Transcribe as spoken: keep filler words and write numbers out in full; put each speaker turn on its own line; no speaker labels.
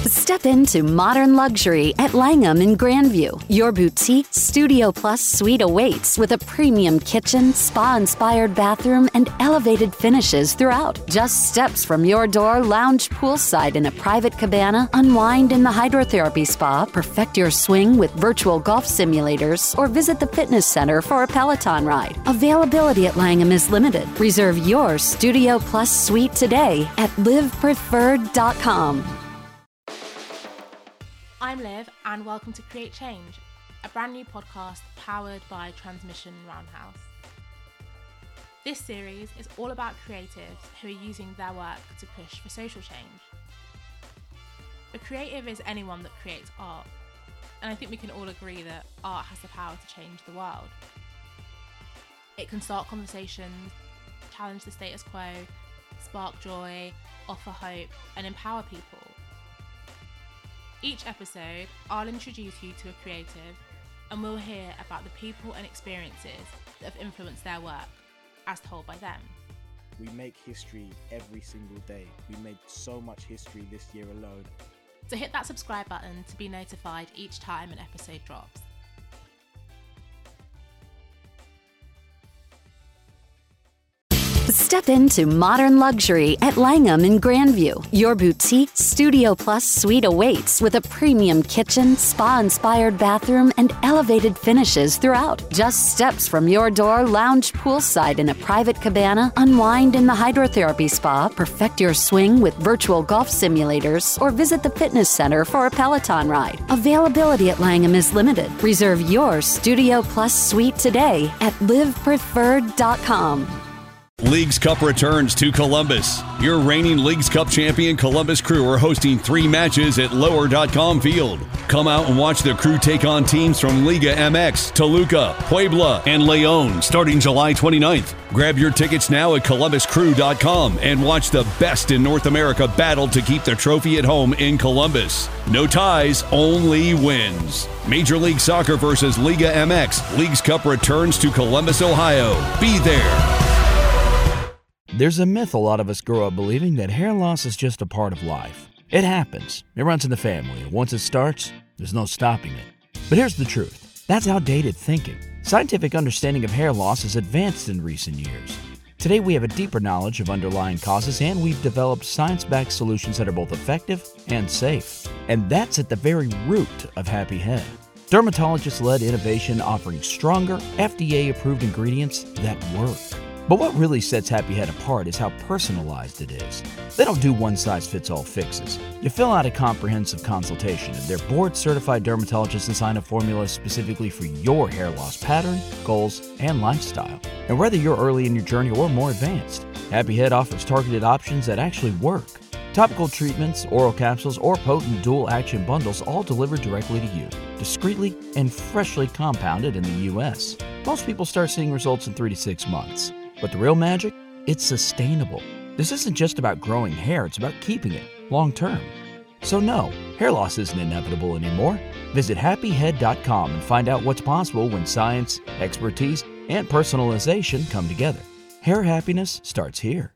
Step into modern luxury at Langham in Grandview. Your boutique Studio Plus suite awaits with a premium kitchen, spa-inspired bathroom, and elevated finishes throughout. Just steps from your door, lounge poolside in a private cabana, unwind in the hydrotherapy spa, perfect your swing with virtual golf simulators, or visit the fitness center for a Peloton ride. Availability at Langham is limited. Reserve your Studio Plus suite today at live preferred dot com.
I'm Liv, and welcome to Create Change, a brand new podcast powered by Transmission Roundhouse. This series is all about creatives who are using their work to push for social change. A creative is anyone that creates art, and I think we can all agree that art has the power to change the world. It can start conversations, challenge the status quo, spark joy, offer hope, and empower people. Each episode, I'll introduce you to a creative, and we'll hear about the people and experiences that have influenced their work, as told by them.
We make history every single day. We made so much history this year alone.
So hit that subscribe button to be notified each time an episode drops.
Step into modern luxury at Langham in Grandview. Your boutique Studio Plus suite awaits with a premium kitchen, spa-inspired bathroom, and elevated finishes throughout. Just steps from your door, lounge poolside in a private cabana, unwind in the hydrotherapy spa, perfect your swing with virtual golf simulators, or visit the fitness center for a Peloton ride. Availability at Langham is limited. Reserve your Studio Plus suite today at live preferred dot com.
Leagues Cup returns to Columbus. Your reigning Leagues Cup champion Columbus Crew are hosting three matches at lower dot com field. Come out and watch the Crew take on teams from Liga M X, Toluca, Puebla, and Leon starting July twenty-ninth. Grab your tickets now at columbus crew dot com and watch the best in North America battle to keep the trophy at home in Columbus. No ties, only wins. Major League Soccer versus Liga M X. Leagues Cup returns to Columbus, Ohio. Be there.
There's a myth a lot of us grow up believing that hair loss is just a part of life. It happens. It runs in the family, and once it starts, there's no stopping it. But here's the truth. That's outdated thinking. Scientific understanding of hair loss has advanced in recent years. Today we have a deeper knowledge of underlying causes, and we've developed science-backed solutions that are both effective and safe. And that's at the very root of Happy Head. Dermatologist-led innovation offering stronger, F D A-approved ingredients that work. But what really sets Happy Head apart is how personalized it is. They don't do one-size-fits-all fixes. You fill out a comprehensive consultation, and their board-certified dermatologists design a formula specifically for your hair loss pattern, goals, and lifestyle. And whether you're early in your journey or more advanced, Happy Head offers targeted options that actually work. Topical treatments, oral capsules, or potent dual-action bundles all delivered directly to you, discreetly and freshly compounded in the U S. Most people start seeing results in three to six months. But the real magic? It's sustainable. This isn't just about growing hair, it's about keeping it long term. So no, hair loss isn't inevitable anymore. Visit happy head dot com and find out what's possible when science, expertise, and personalization come together. Hair happiness starts here.